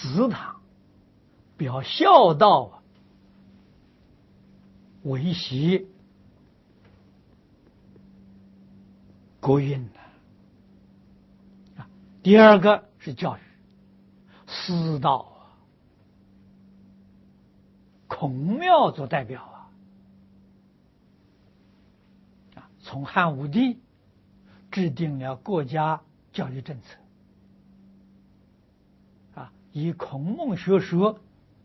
祠堂，表孝道，维系国运第二个是教育，私道孔庙做代表从汉武帝制定了国家教育政策以孔孟学说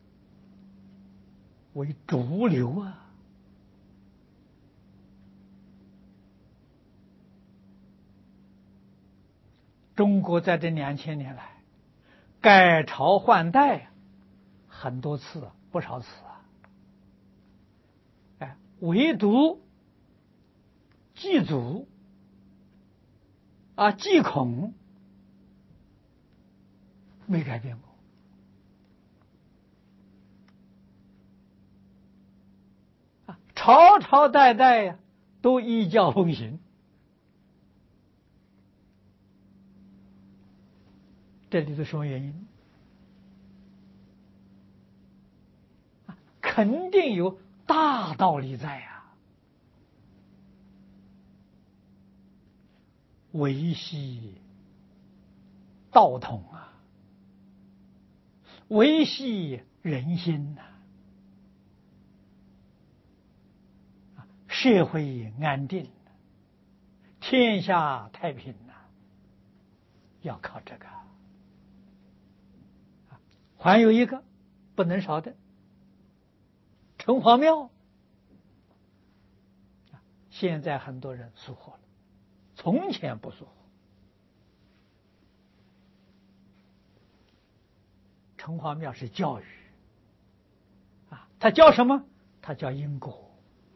为主流中国在这2000年来改朝换代很多次，不少次唯独祭祖祭孔没改变过。朝朝代代都依教奉行，这里头什么原因？肯定有大道理在维系道统维系人心社会安定，天下太平要靠这个。还有一个不能少的城隍庙，现在很多人疏忽了，从前不疏忽。城隍庙是教育它教什么？它教因果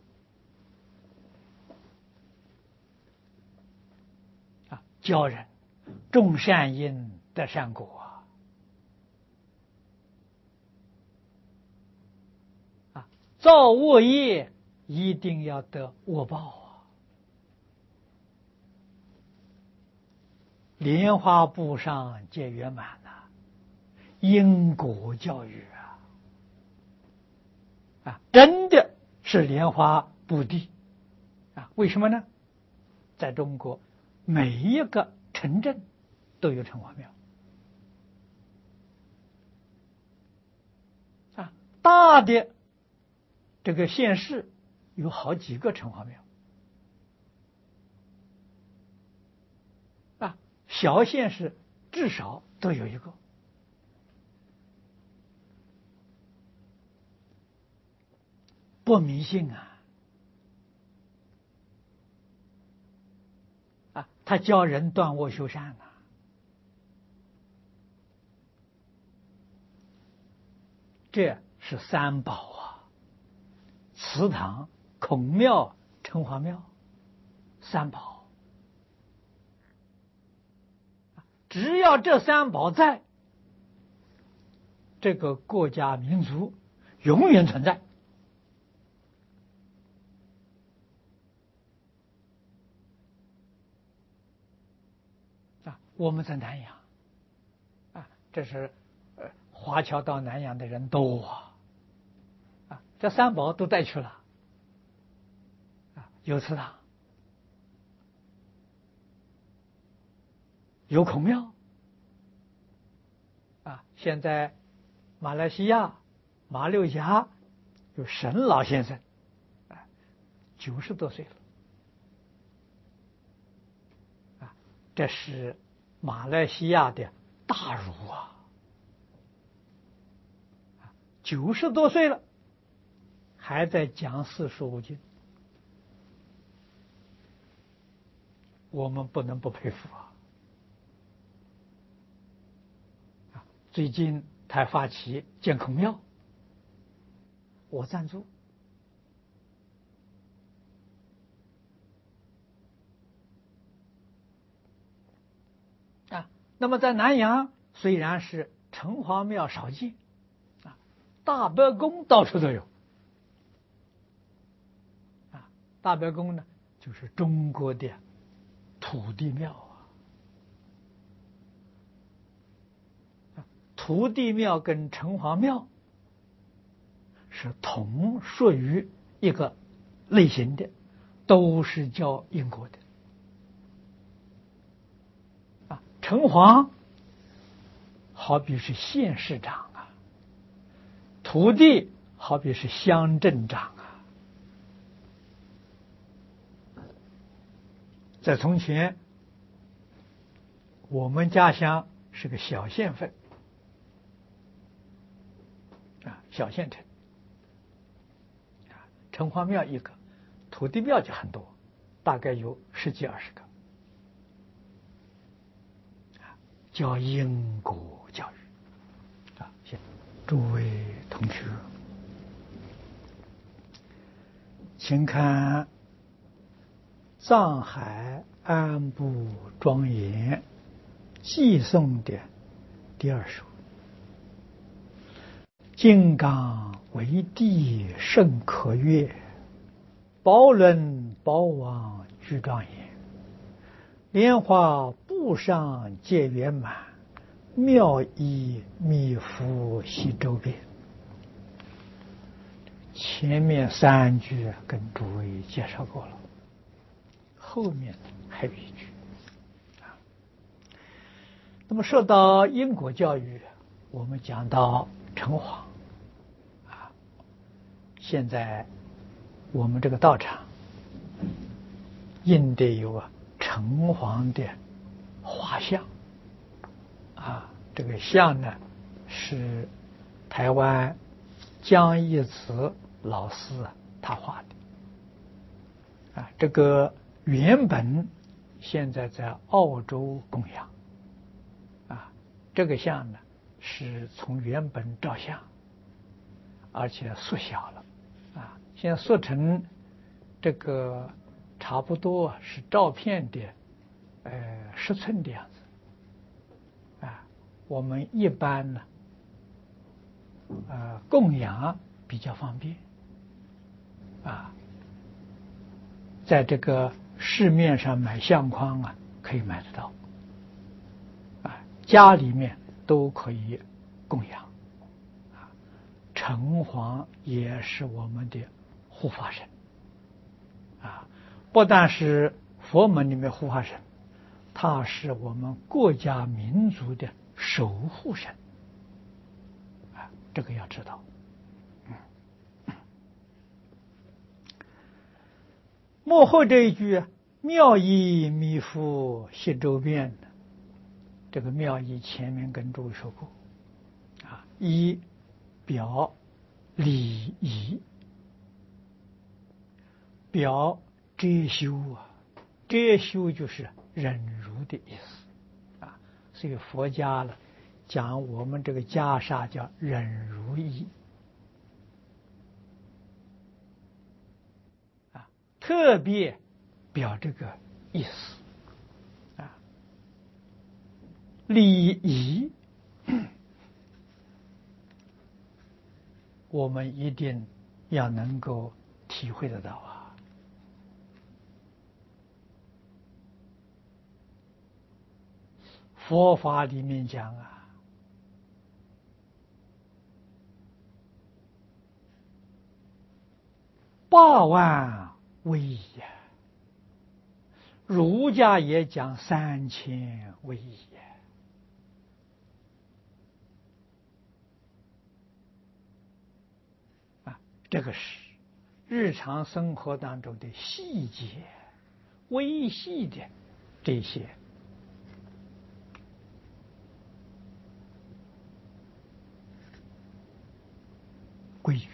教人种善因得善果造恶业一定要得恶报莲花布上皆圆满因果教育真的是莲花布地为什么呢？在中国每一个城镇都有城隍庙大的这个县市有好几个城隍庙小县市至少都有一个。不迷信他教人断恶修善这是三宝祠堂、孔庙、城隍庙三宝。只要这三宝在，这个国家民族永远存在我们在南阳这是华侨到南阳的人多这三宝都带去了有祠堂，有孔庙现在马来西亚马六甲有沈老先生90多岁了这是马来西亚的大儒90多岁了还在讲四书五经，我们不能不佩服最近他发起建孔庙，我赞助那么在南阳虽然是城隍庙少见大伯公到处都有大伯公呢就是中国的土地庙土土地庙跟城隍庙是同属于一个类型的，都是叫因果的。城隍好比是县市长啊，土地好比是乡镇长啊。在从前，我们家乡是个小县份小县城城隍庙一个，土地庙就很多，大概有10几20个，叫因果教育诸位同学，请看藏海安部庄严寄送的第2首：金刚为地甚可悦，宝轮宝王具庄严，莲花布上皆圆满，妙意密敷悉周遍。前面3句跟诸位介绍过了，后面还有一句那么说到因果教育，我们讲到城隍现在我们这个道场印的有城隍的画像这个像呢是台湾江一慈老师他画的这个原本现在在澳洲供养这个像呢是从原本照相，而且缩小了现在缩成这个差不多是照片的10寸的样子我们一般呢供养比较方便在这个市面上买相框可以买得到家里面都可以供养城隍也是我们的护法神不但是佛门里面护法神，他是我们国家民族的守护神这个要知道幕后这一句妙意密敷悉周遍，这个妙意前面跟诸位说过一表礼仪，表遮羞遮羞就是忍辱的意思所以佛家呢讲我们这个袈裟叫忍辱衣特别表这个意思礼仪我们一定要能够体会得到佛法里面讲8万威仪儒家也讲3000威仪这个是日常生活当中的细节微细的这些规矩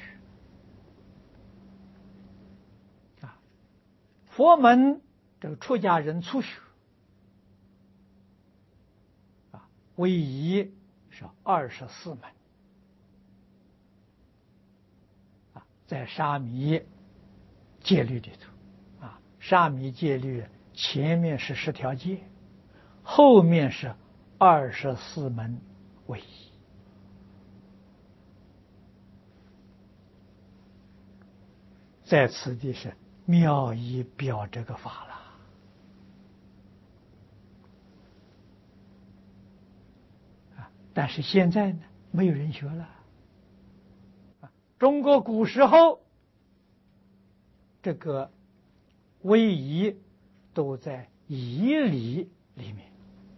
佛门这个出家人初学威仪是24门在沙弥戒律里头沙弥戒律前面是10条戒，后面是24门威仪在此地是妙意表这个法了但是现在呢，没有人学了。中国古时候这个位移都在仪礼里面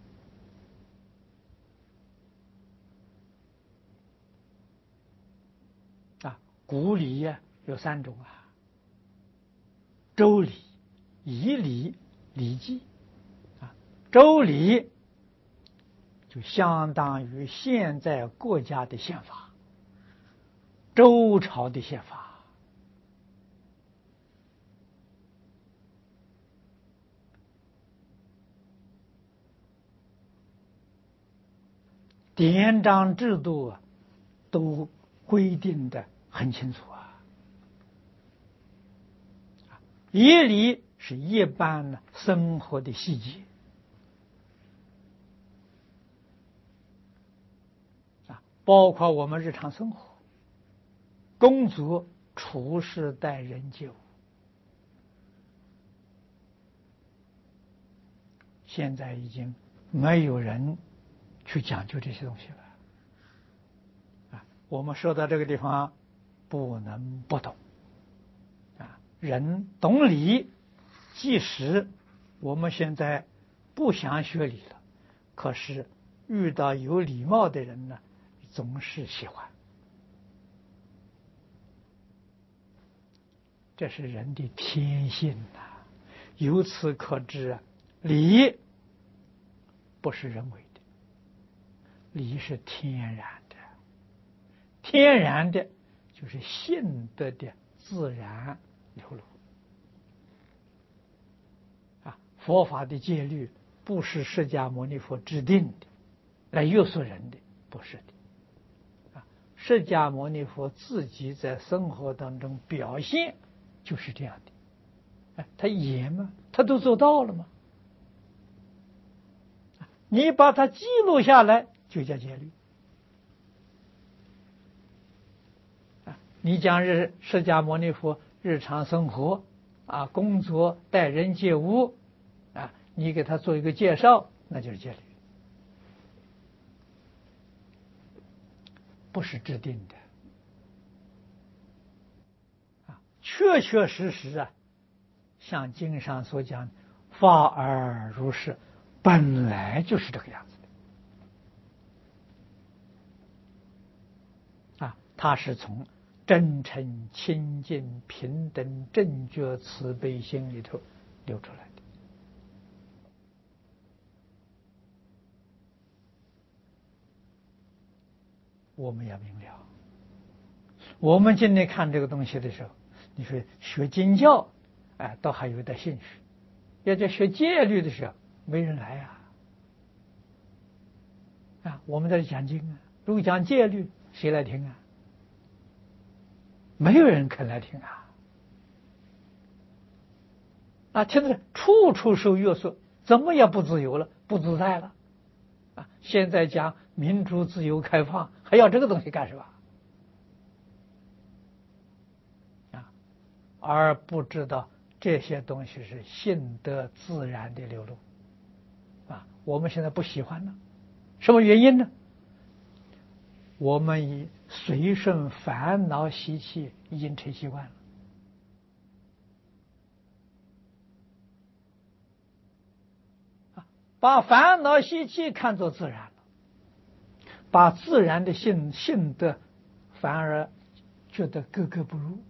啊。古礼呀有3种啊：周礼、仪礼、礼记啊。周礼就相当于现在国家的宪法，周朝的宪法。典章制度啊，都规定的很清楚啊。仪礼是一般的生活的细节啊，包括我们日常生活、工作、处事、待人接物。现在已经没有人去讲究这些东西了啊。我们说到这个地方，不能不懂啊。人懂礼，即使我们现在不想学礼了，可是遇到有礼貌的人呢，总是喜欢。这是人的天性呐。由此可知啊，礼不是人为的，礼是天然的。天然的就是性德的自然流露啊。佛法的戒律不是释迦牟尼佛制定的来约束人的，不是的啊。释迦牟尼佛自己在生活当中表现就是这样的，他演嘛，他都做到了嘛。你把它记录下来，就叫戒律。你讲释迦牟尼佛日常生活啊，工作、待人接物啊，你给他做一个介绍，那就是戒律，不是制定的啊。确确实实啊，像经上所讲，法而如是，本来就是这个样子的啊。它是从真诚、清净、平等、正觉、慈悲心里头流出来的。我们要明了。我们今天看这个东西的时候，你说学经教，倒还有点兴趣；要在学戒律的时候，没人来啊！我们在这讲经啊，如果讲戒律，谁来听啊？没有人肯来听啊！听着处处受约束，怎么也不自由了，不自在了啊！现在讲民主、自由、开放，还要这个东西干什么？而不知道这些东西是性德自然的流露啊！我们现在不喜欢了，什么原因呢？我们以随顺烦恼习气已经成习惯了，把烦恼习气看作自然了，把自然的性德反而觉得格格不入。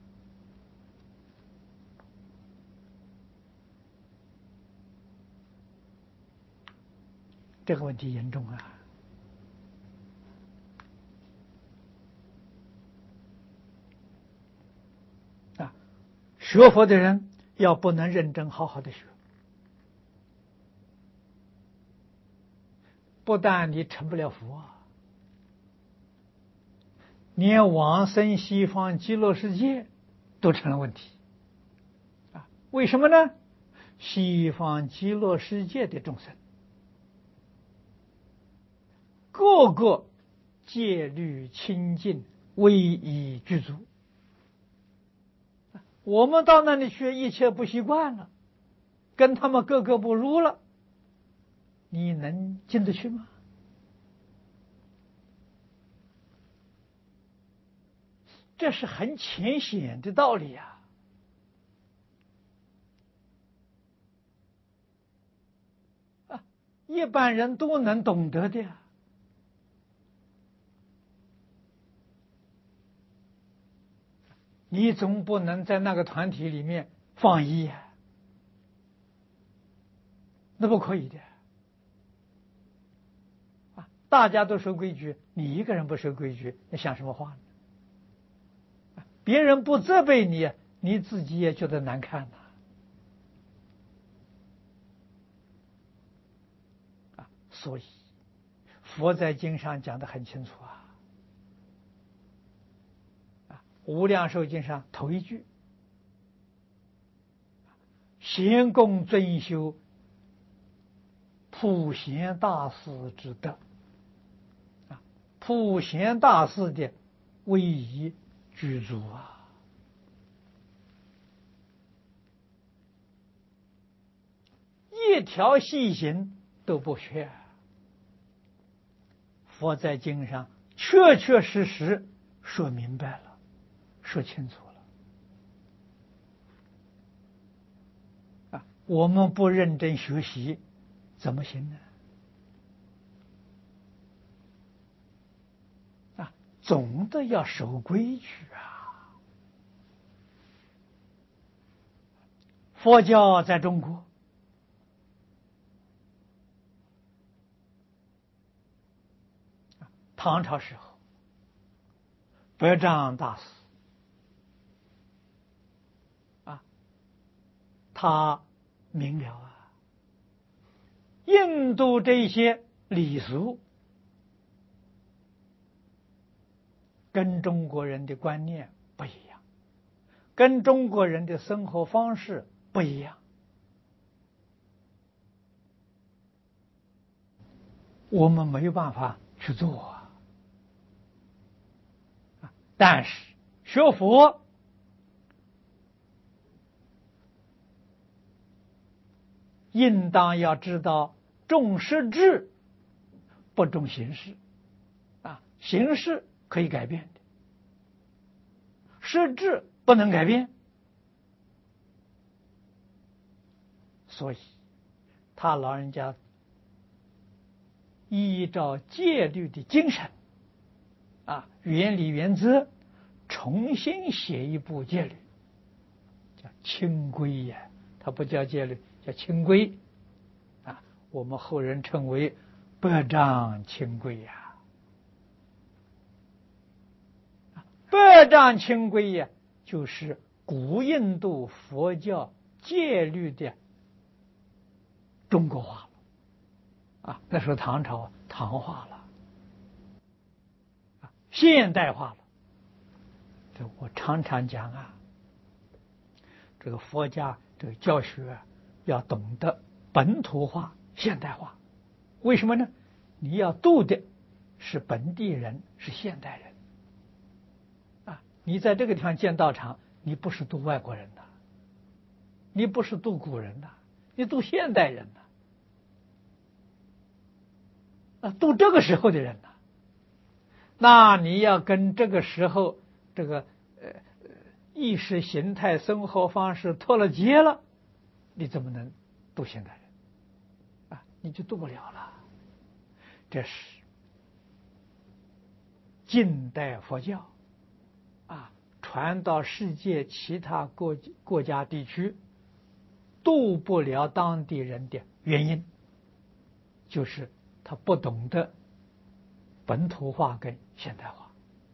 这个问题严重啊！学佛的人要不能认真好好的学，不但你成不了佛，连往生西方极乐世界都成了问题啊！为什么呢？西方极乐世界的众生个个戒律清净，威仪具足。我们到那里去，一切不习惯了，跟他们格格不入了，你能进得去吗？ 这是很浅显的道理呀。一般人都能懂得的呀。你总不能在那个团体里面放逸呀，那不可以的。大家都守规矩，你一个人不守规矩，你想什么话呢？别人不责备你，你自己也觉得难看呐。所以佛在经上讲得很清楚无量寿经上头一句，贤供尊修普贤大士之德。普贤大士的威仪具足一条细行都不缺。佛在经上确确实实说明白了，说清楚了。我们不认真学习，怎么行呢？总的要守规矩佛教在中国唐朝时候，百丈大师他明了印度这些礼俗跟中国人的观念不一样，跟中国人的生活方式不一样。我们没有办法去做但是学佛应当要知道重实质，不重形式形式可以改变的，实质不能改变。所以他老人家依照戒律的精神原理原则重新写一部戒律，叫清规呀，它不叫戒律，叫清规我们后人称为百丈清规百丈清规就是古印度佛教戒律的中国化了那时候唐朝唐化了现代化了。我常常讲这个佛家这个教学要懂得本土化现代化。为什么呢？你要度的是本地人，是现代人你在这个地方建道场，你不是度外国人你不是度古人你度现代人度这个时候的人那你要跟这个时候这个意识形态生活方式脱了节了，你怎么能度现代人你就度不了了。这是近代佛教传到世界其他国家地区度不了当地人的原因，就是他不懂得本土化跟现代化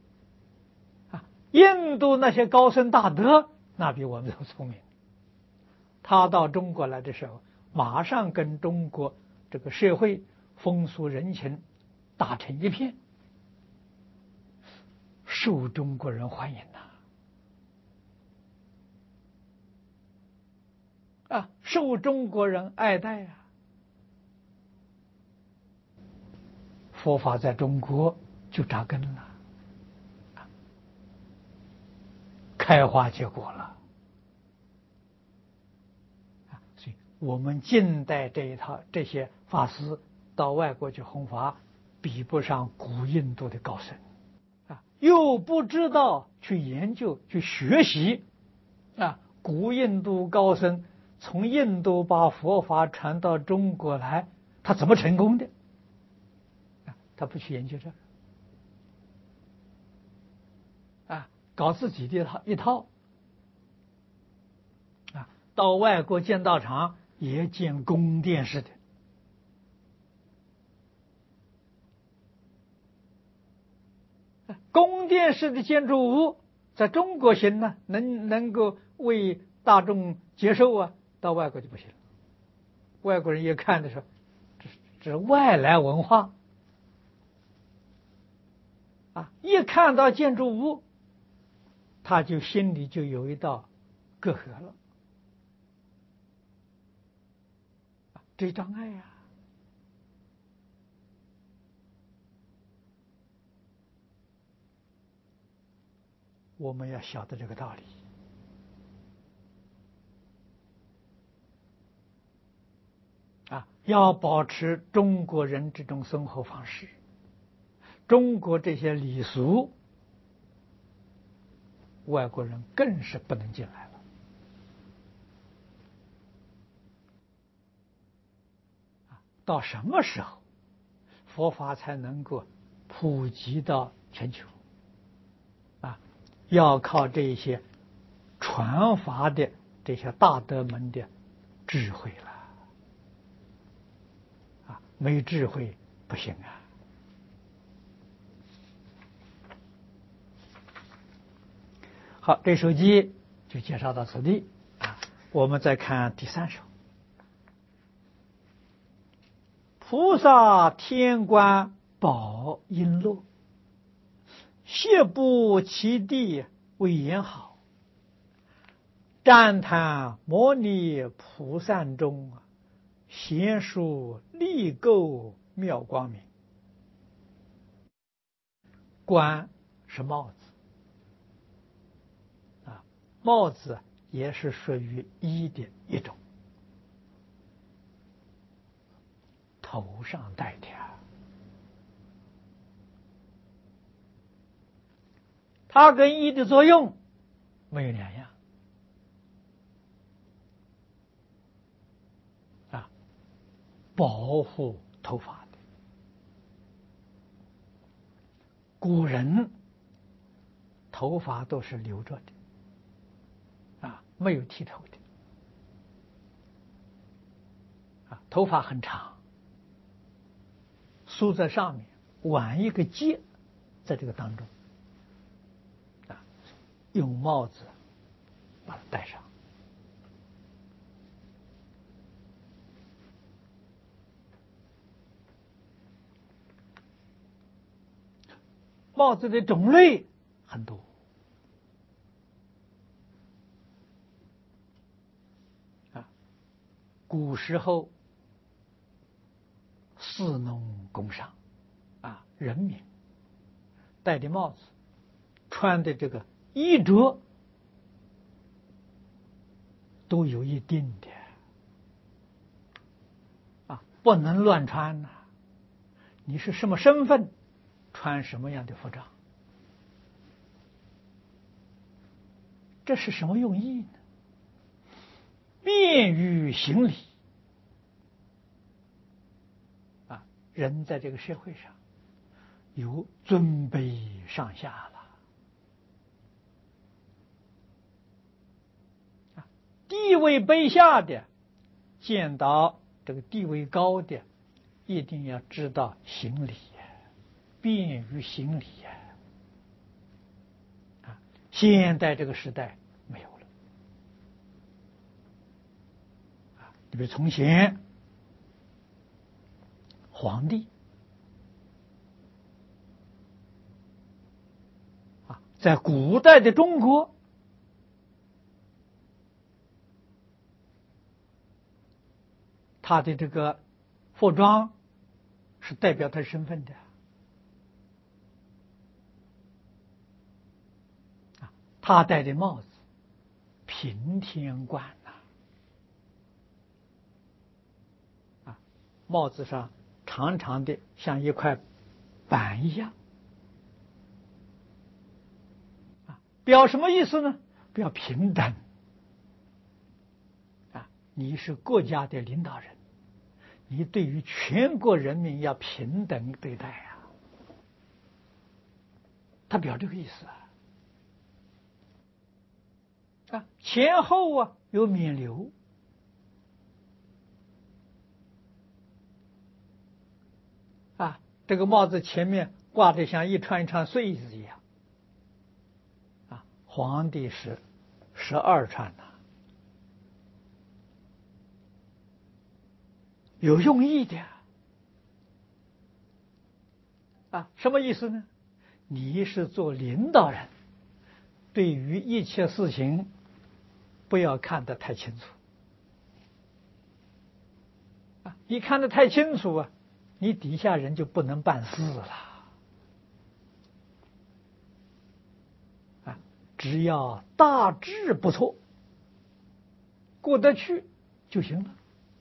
印度那些高僧大德那比我们都聪明，他到中国来的时候，马上跟中国这个社会风俗人情打成一片，受中国人欢迎受中国人爱戴佛法在中国就扎根了，开花结果了所以我们近代这一套这些法师到外国去弘法，比不上古印度的高僧又不知道去研究、去学习古印度高僧从印度把佛法传到中国来，他怎么成功的？他不去研究这个搞自己的一套到外国建道场也建宫殿式的。宫殿式的建筑物在中国行呢，能够为大众接受到外国就不行了。外国人一看的时候，这是外来文化一看到建筑物，他就心里就有一道隔阂了，这障碍我们要晓得这个道理要保持中国人这种生活方式，中国这些礼俗，外国人更是不能进来了。到什么时候佛法才能够普及到全球？要靠这些传法的这些大德们的智慧了没智慧不行好，这首偈就介绍到此地我们再看第3首。菩萨天官宝璎珞，谢布其地为言好。赞叹摩尼菩萨中，贤殊力垢妙光明。冠是帽子帽子也是属于衣的一种，头上戴的它跟衣的作用没有两样保护头发的。古人头发都是留着的没有剃头的头发很长，梳在上面，挽一个结在这个当中用帽子把它戴上。帽子的种类很多古时候士农工商人民戴的帽子，穿的这个衣着都有一定的不能乱穿你是什么身份，穿什么样的服装，这是什么用意呢？便于行礼人在这个社会上有尊卑上下了地位卑下的见到这个地位高的，一定要知道行礼便于行礼现在这个时代没有了你比如从前皇帝在古代的中国他的这个服装是代表他身份的他戴的帽子平天冠帽子上长长的像一块板一样表什么意思呢？表平等啊！你是国家的领导人，你对于全国人民要平等对待啊！他表这个意思啊！前后啊有免流啊！这个帽子前面挂着像一串一串穗子一样啊！皇帝是12串呐，有用意的啊！什么意思呢？你是做领导人，对于一切事情不要看得太清楚啊！你看得太清楚啊，你底下人就不能办事了啊！只要大致不错，过得去就行了，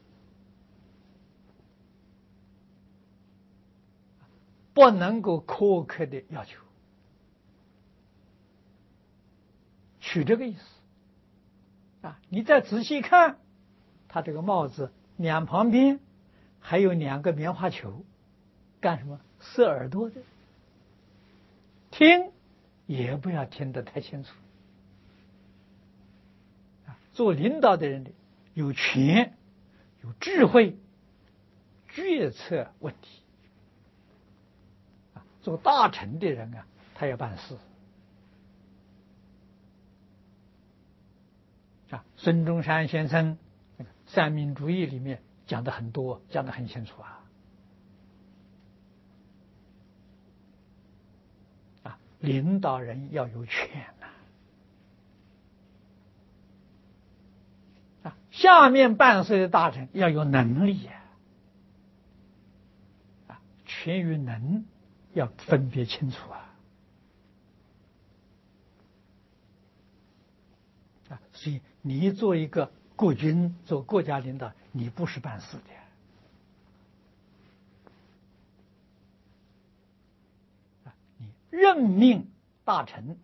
不能够苛刻的要求，取这个意思啊！你再仔细看，他这个帽子两旁边还有2个棉花球，干什么？塞耳朵的。听也不要听得太清楚啊！做领导的人有权、有智慧，决策问题啊！做大臣的人啊，他要办事啊！孙中山先生三民主义里面讲的很多，讲的很清楚啊！领导人要有权啊！下面办事的大臣要有能力啊！权与能要分别清楚啊！所以你做一个国君，做国家领导，你不是办事的你任命大臣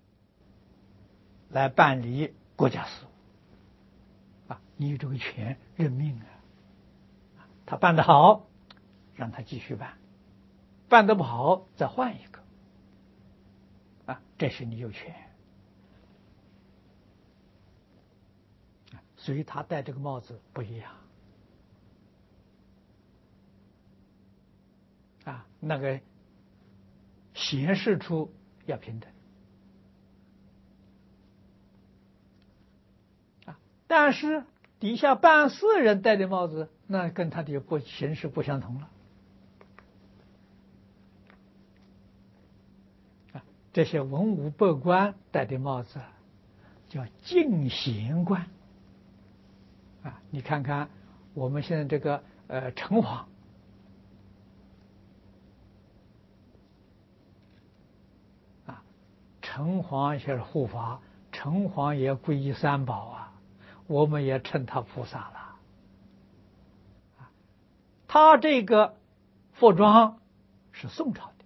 来办理国家事务啊！你有这个权任命他办得好，让他继续办；办得不好，再换一个啊！这是你有权。所以他戴这个帽子不一样啊，那个显示出要平等啊，但是底下办事人戴的帽子，那跟他的形式不相同了啊。这些文武百官戴的帽子叫进贤冠啊，你看看我们现在这个城隍啊，城隍也是护法，城隍也皈依三宝啊，我们也称他菩萨了。他这个服装是宋朝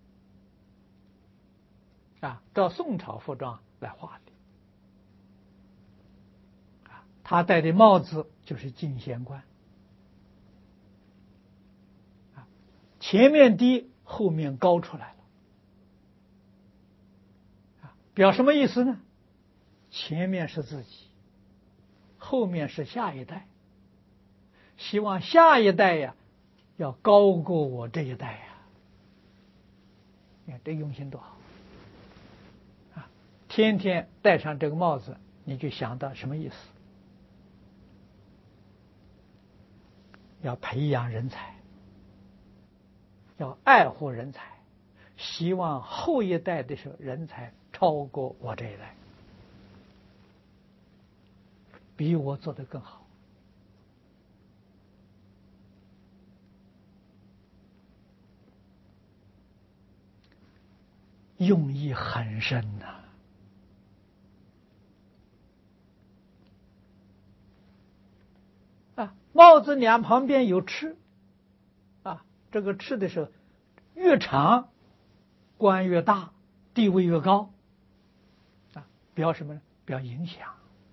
的啊，照宋朝服装来画的啊，他戴的帽子就是进贤冠啊，前面低，后面高出来了啊，表什么意思呢？前面是自己，后面是下一代，希望下一代呀要高过我这一代呀。你看这用心多好啊！天天戴上这个帽子，你就想到什么意思？要培养人才，要爱护人才，希望后一代的时候人才超过我这一代，比我做得更好。用意很深呐啊！帽子两旁边有翅啊，这个翅的时候越长，官越大，地位越高表什么呢？表影响。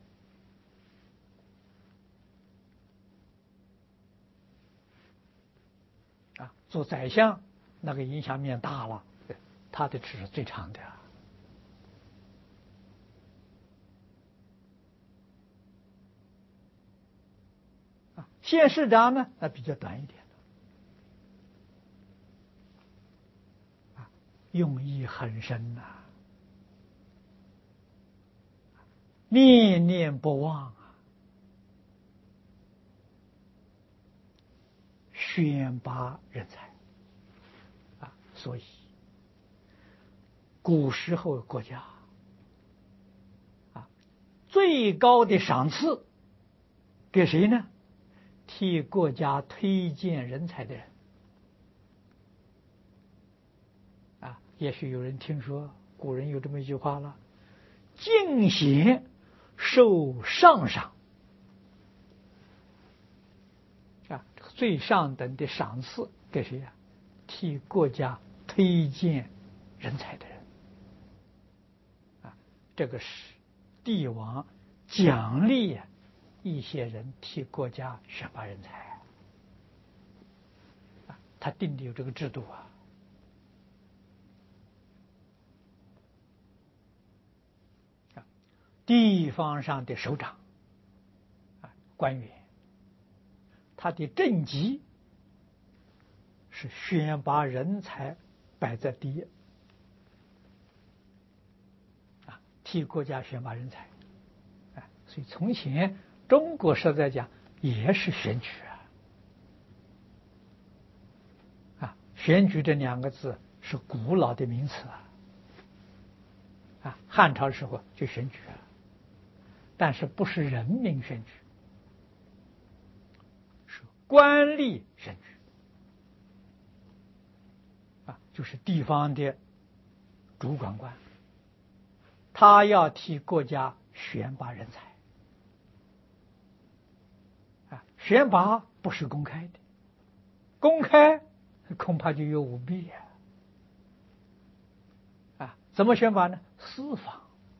做宰相，那个影响面大了，他的尺是最长的。县市长呢，那比较短一点的，用意很深呐，念念不忘啊，选拔人才所以古时候国家最高的赏赐给谁呢？替国家推荐人才的人也许有人听说古人有这么一句话了：进贤受上赏最上等的赏赐给谁替国家推荐人才的人这个是帝王奖励一些人替国家选拔人才他定的有这个制度地方上的首长官员，他的政绩是选拔人才摆在第一替国家选拔人才所以从前中国实在讲也是选举选举这两个字是古老的名词汉朝时候就选举但是不是人民选举，是官吏选举就是地方的主管官，他要替国家选拔人才选拔不是公开的，公开恐怕就有舞弊怎么选拔呢？私访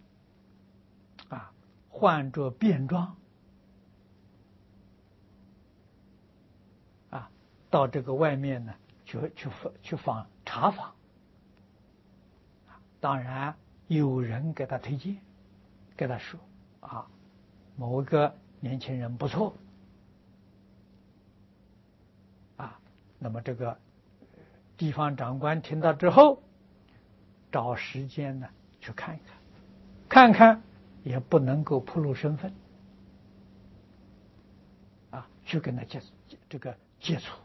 换着便装到这个外面呢去查访当然有人给他推荐，给他说某一个年轻人不错那么这个地方长官听到之后找时间呢去看一看，看看也不能够暴露身份去跟他接触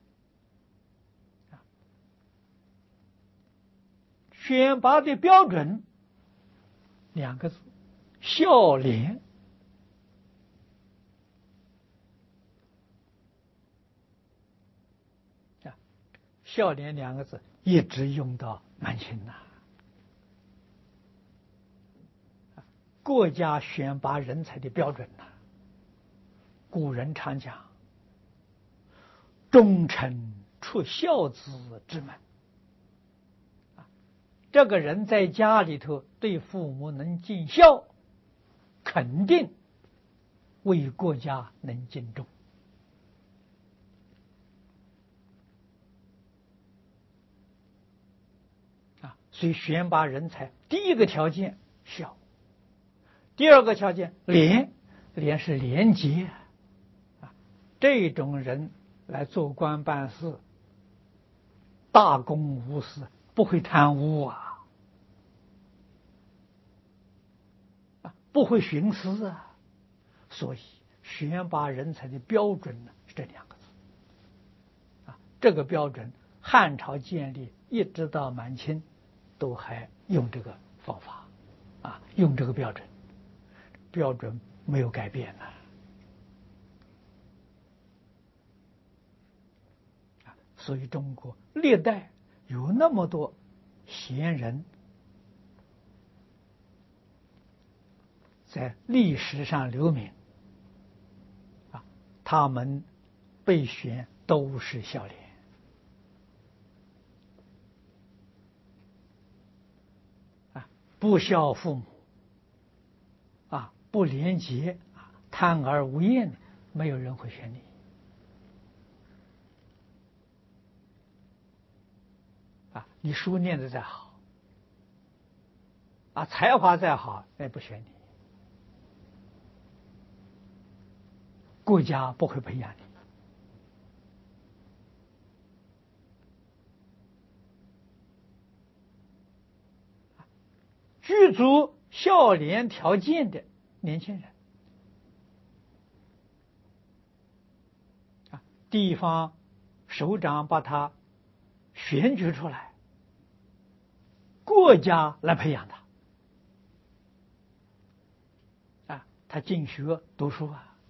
选拔的标准两个字：孝廉孝廉两个字一直用到满清国家选拔人才的标准古人常讲忠臣出孝子之门这个人在家里头对父母能尽孝，肯定为国家能尽忠所以选拔人才第一个条件孝，第二个条件廉，廉是廉洁这种人来做官办事大公无私，不会贪污不会徇私所以选拔人才的标准呢是这两个字这个标准汉朝建立一直到满清都还用这个方法用这个标准，标准没有改变所以中国历代有那么多贤人在历史上留名他们被选都是孝廉不孝父母不廉洁、贪而无厌的，没有人会选你。你书念的再好，才华再好，也不选你，国家不会培养你。具足孝廉条件的年轻人，地方首长把他选举出来，国家来培养他。他进学读书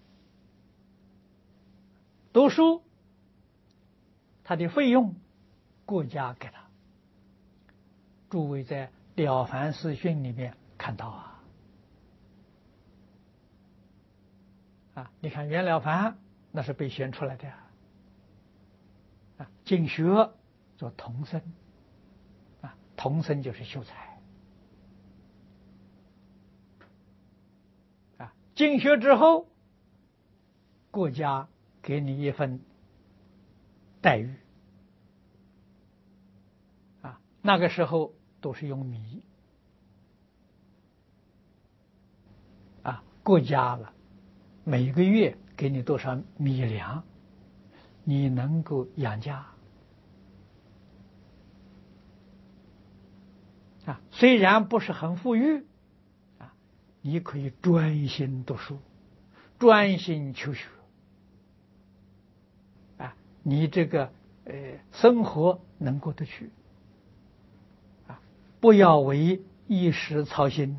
读书，他的费用国家给他。诸位在《了凡四训》里面看到你看袁了凡那是被选出来的进学做童僧童僧就是秀才进学之后，国家给你一份待遇那个时候都是用米国家了，每个月给你多少米粮，你能够养家虽然不是很富裕你可以专心读书，专心求学你这个生活能过得去不要为一时操心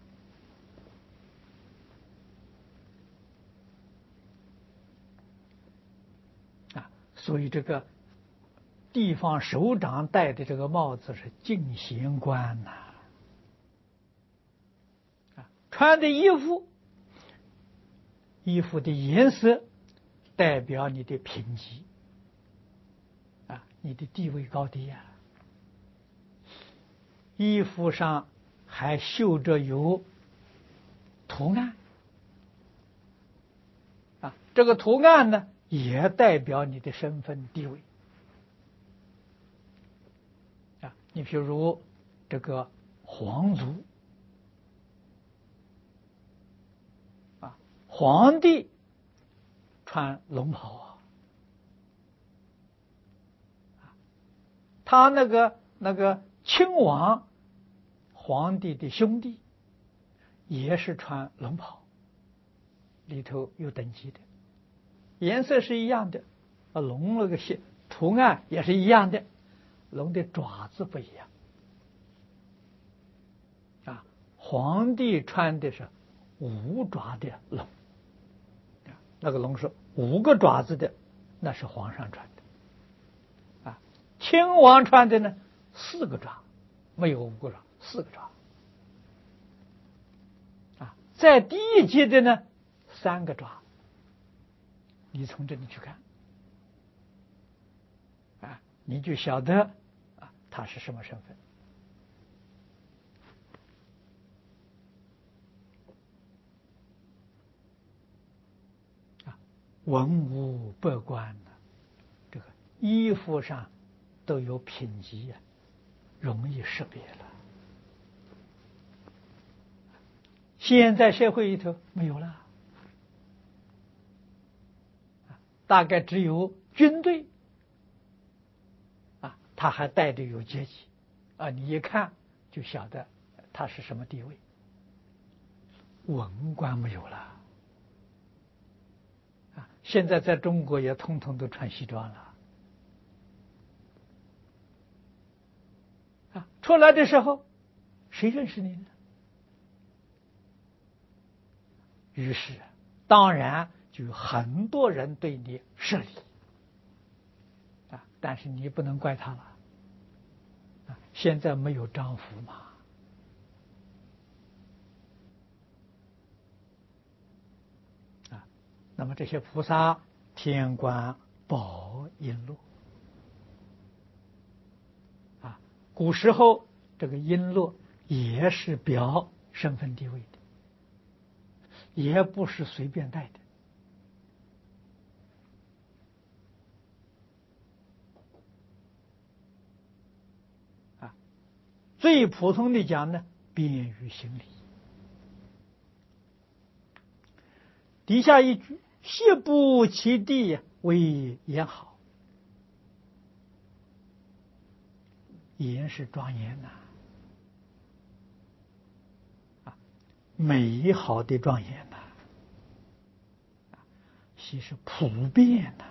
所以这个地方首长戴的这个帽子是进贤官穿的衣服的颜色代表你的品级你的地位高低衣服上还绣着有图案这个图案呢也代表你的身份地位你比如这个皇族皇帝穿龙袍他那个亲王皇帝的兄弟也是穿龙袍，里头有等级的，颜色是一样的龙那个图案也是一样的，龙的爪子不一样皇帝穿的是五爪的龙那个龙是5个爪子的，那是皇上穿的亲王穿的呢4个爪，没有5个爪，4个爪在低一阶的呢3个爪，你从这里去看你就晓得他是什么身份文武百官这个衣服上都有品级容易识别了。现在社会里头没有了大概只有军队他还带着有阶级你一看就晓得他是什么地位。文官没有了现在在中国也通通都穿西装了出来的时候谁认识你呢？于是当然就有很多人对你施礼但是你不能怪他了现在没有章符嘛那么这些菩萨天官宝璎珞古时候这个璎珞也是表身份地位的也不是随便带的。最普通的讲呢，便于行礼。底下一句，谢不其地为言好。言是庄严呐，美好的庄严呐，喜是普遍呐，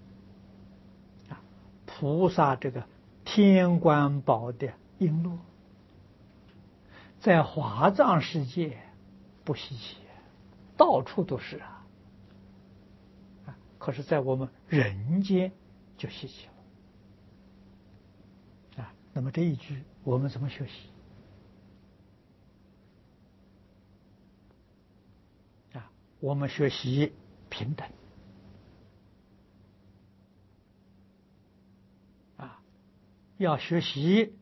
菩萨这个天官宝的璎珞，在华藏世界不稀奇，到处都是啊。可是，在我们人间就稀奇了。那么这一句我们怎么学习？我们学习平等。要学习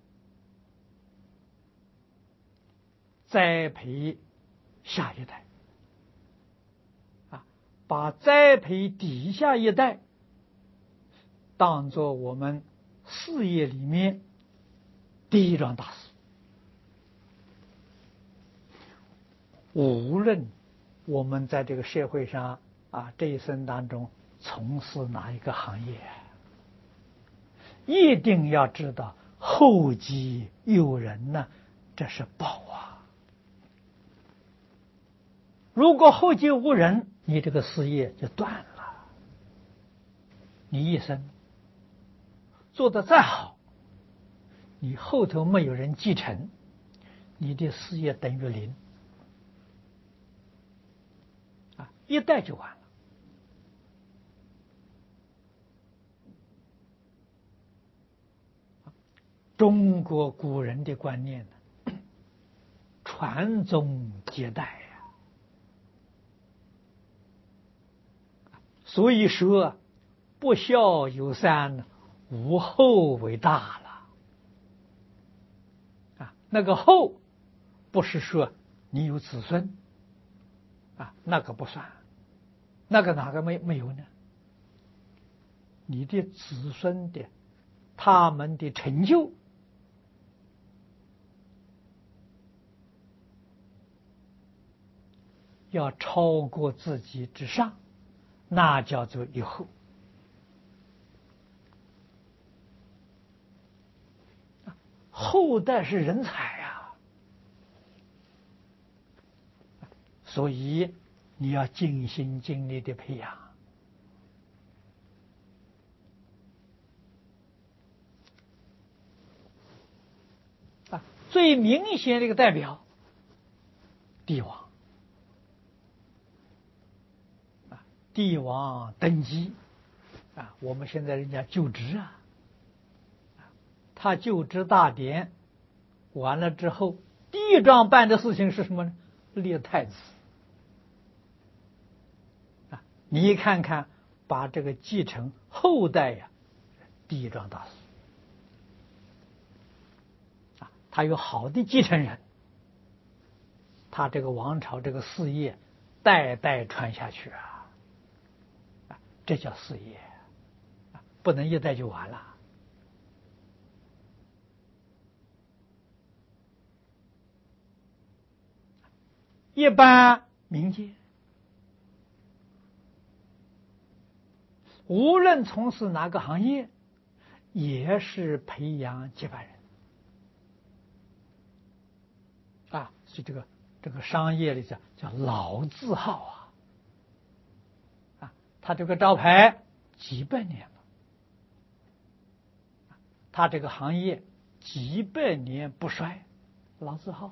栽培下一代，把栽培底下一代当作我们事业里面第一桩大事。无论我们在这个社会上这一生当中从事哪一个行业，一定要知道后继有人呢，这是宝啊！如果后继无人，你这个事业就断了。你一生做得再好，你后头没有人继承，你的事业等于零，一代就完了。中国古人的观念呢，传宗接代呀，所以说不孝有三，无后为大了。那个后不是说你有子孙那个不算，那个哪个没有呢？你的子孙的他们的成就要超过自己之上，那叫做有后。后代是人才啊，所以你要尽心尽力的培养。最明显的一个代表，帝王。帝王登基我们现在人家就职他就职大典完了之后，第一桩办的事情是什么呢？立太子你看看，把这个继承后代第一桩大事他有好的继承人，他这个王朝这个事业代代传下去这叫事业不能一代就完了。一般民间无论从事哪个行业，也是培养接班人所以这个商业里叫老字号他这个招牌几百年了，他这个行业几百年不衰，老字号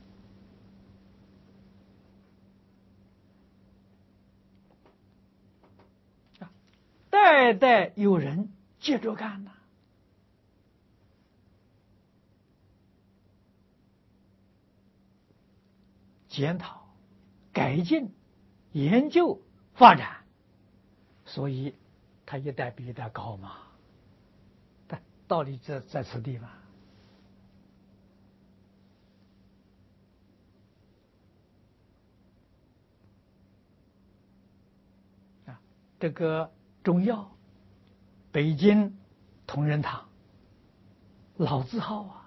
代代有人接着干检讨、改进、研究、发展，所以他一代比一代高嘛。但道理在此地嘛。 这个中药，北京同仁堂，老字号啊。